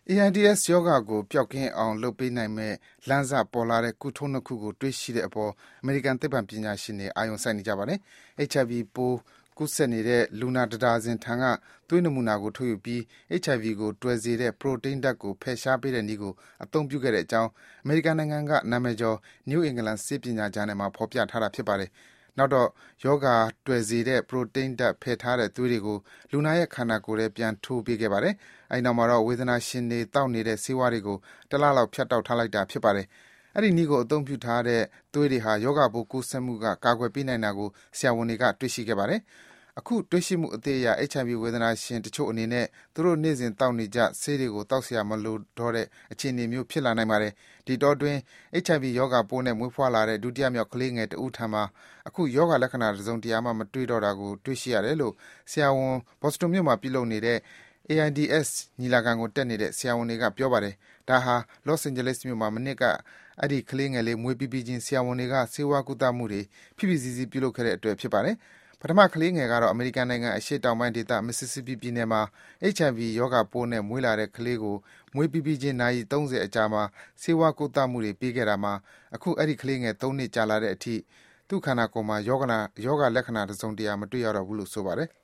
AIDS ရောဂါကိုပျောက်ကင်းအောင်လုပ်ပေးနိုင်မယ့်လမ်းစပေါ်လာတဲ့ကုထုံးနှစ်ခုကိုတွေ့ရှိတဲ့အပေါ်အမေရိကန်သိပ္ပံပညာရှင်တွေအာရုံစိုက်နေကြပါတယ်။ HIV ပိုးကူးစက်နေတဲ့လူနာတဒါဇင်ထံကသွေးနမူနာကိုထုတ်ယူပြီး HIV ကိုတွယ်စေတဲ့ ပရိုတိန်းဓါတ်ကိုဖယ်ရှားပေးတဲ့နည်းကိုအသုံးပြုခဲ့တဲ့အကြောင်းအမေရိကန်နိုင်ငံကနာမည်ကျော် New England ဆေးပညာဂျာနယ်မှာဖော်ပြထားတာပါ။နောက်တော့ရောဂါတွယ်စေတဲ့ပရိုတိန်းဓါတ်ဖယ်ထားတဲ့သွေးတွေကိုလူနာရဲ့ခန္ဓာကိုယ်ထဲပြန်ထိုးပေးခဲ့ပါတယ်။အဲဒီနောက်မှာတော့ဝေဒနာရှင်တွေသောက်နေတဲ့ဆေးဝါးတွေကိုတလလောက်ဖြတ်တောက်ထားလိုက်တာဖြစ်ပါတယ်။အဲဒီနည်းကိုအသုံးပြုထားတဲ့သွေးတွေဟာရောဂါပိုးကူးစက်မှုကကာကွယ်ပေးနိုင်တာကိုဆရာဝန်တွေကတွေ့ရှိခဲ့ပါတယ်။အခုတွေ့ရှိမှုအသစ်အရ HIV ဝေဒနာရှင်တချို့အနေနဲ့သူတို့နေ့စဉ်သောက်နေကျဆေးတွေကိုသောက်စရာမလိုတော့တဲ့အခြေအနေမျိုးဖြစ်လာနိုင်ပါတယ်။ဒီအတောအတွင်း HIV ရောဂါပိုးနဲ့မွေးဖွားလာတဲ့ဒုတိယမြောက်ကလေးငယ်တဦးထံမှာအခုရောဂါလက္ခဏာတစုံတရာမှမတွေ့တော့တာကိုတွေ့ရှိရတယ်လို့ဆရာဝန် Boston မြို့မှာပြုလုပ်နေတဲ့ AIDS ညီလာခံကိုတက်နေတဲ့ဆရာဝန်တွေကပြောပါတယ်။ဒါဟာ Los Angeles မြို့မှာမနှစ်ကအဲဒီကလေးငယ်လေးမွေးပြီးပြီးချင်းဆရာဝန်တွေကဆေးဝါးကုသမှုတွေဖိဖိစီးစီးပြုလုပ်ခဲ့တဲ့အတွက်ဖြစ်ပါတယ်။ပထမကလေးငယ်ကတော့အမေရိကန်နိုင်ငံအရှေ့တောင်ပိုင်းဒေသ Mississippi ပြည်နယ်မှာ HIV ရောဂါပိုးနဲ့မွေးလာတဲ့ကလေးကိုမွေးပြီးပြီးချင်းနာရီ 30 အကြာမှာဆေးဝါးကုသမှုတွေပေးခဲ့တာမှာအခုအဲဒီကလေးငယ်3 နှစ်ကြာလာတဲ့အထိသူ့ခန္ဓာကိုယ်မှာရောဂါလက္ခဏာတစုံတရာမတွေ့ရတော့ဘူးလို့ဆိုပါတယ်။